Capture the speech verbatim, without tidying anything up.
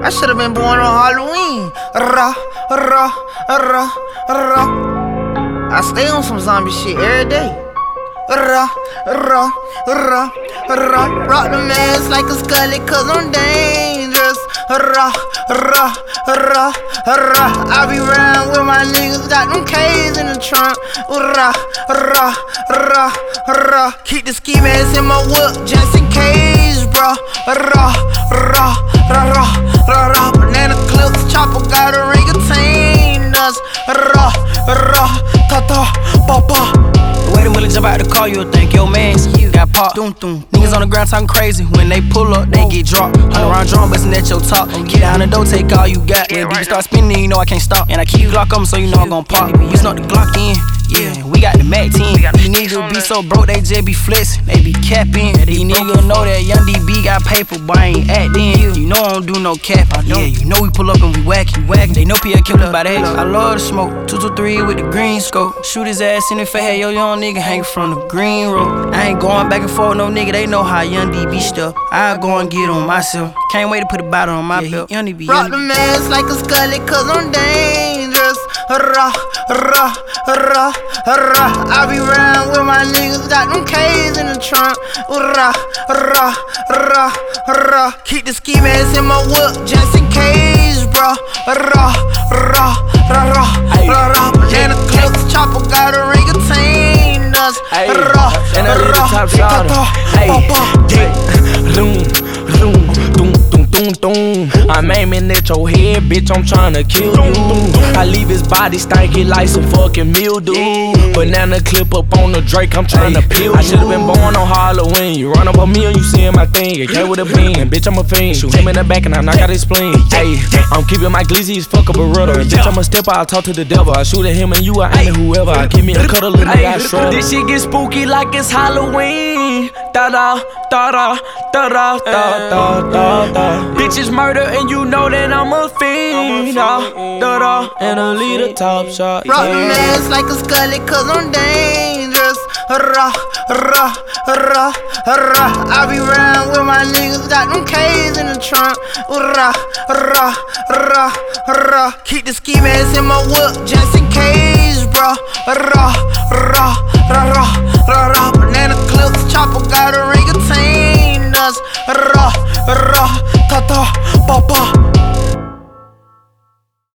I should've been born on Halloween. Rah, rah, rah, rah. I stay on some zombie shit every day. Rah, rah, rah, rah. Rock the mask like a scully cause I'm dangerous. Rah, rah, rah, rah. I be round with my niggas, got them K's in the trunk. Rah, rah, rah, rah. Keep the ski mask in my whip just in case, bruh. Rah, rah, rah, rah, rah, rah. Banana clips, chopper got a ring contain us. Rah, rah, ta ta, pa pa. The way the Willie jump out the car, you'll think your man's got popped. Doom, doom. Niggas on the ground talking crazy. When they pull up, they get dropped. Hunt around drum, bustin' at your top. Get down the door, take all you got. When the beat start spinning, you know I can't stop. And I keep Glock on me, so you know I'm gon' pop. You snuck the Glock in. Yeah, we got the Mac ten. These niggas be so broke, they just be flexin', they be capping. These niggas know that Young D B got paper, but I ain't actin'. You know I don't do no cap. Yeah, you know we pull up and we whackin', whackin'. They know P L killed us by the H. I love the smoke. two two three with the green scope. Shoot his ass in the face, hey, yo, young nigga hangin' from the green road. I ain't going back and forth, no nigga, they know how Young D B stuff. I go and get on myself. Can't wait to put a bottle on my yeah, belt. Young D B, Rock the mask like a scully cause I'm dangerous. Rah, rah, rah, rah. I be round with my niggas, got them K's in the trunk. Rah, rah, rah, rah. Keep the ski mask in my whip just in case, bruh. Rah, rah, rah, rah, rah, rah. Banana clips, chopper got a ring contain us. Rah, and I leave the top shot. Hey, doom, doom, doom, doom, doom, doom. I'm aiming at your head, bitch, I'm tryna kill you. I leave his body stanky like some fucking mildew. Banana clip up on the Drake, I'm tryna peel you. I should've been born on Halloween. You run up on me and you seeing my thing. It came with a bean, bitch, I'm a fiend. Shoot him in the back and I knock out his spleen. Hey, I'm keeping my glizzy as fuck a Beretta. And bitch, I'm a stepper, I'll talk to the devil. I shoot at him and you, I aim at whoever. I give me a cuddle and I shrug. This shit get spooky like it's Halloween. Da da, da da, da da, da da, da da. Bitches murder and you know that I'm a fiend. Da da da, and I lead a top shot. Rock the mask like a scully cause I'm dangerous. Rah, rah, rah, rah. I be round with my niggas, got them K's in the trunk. Rah, rah, rah, rah. Keep the ski mask in my whip just in case.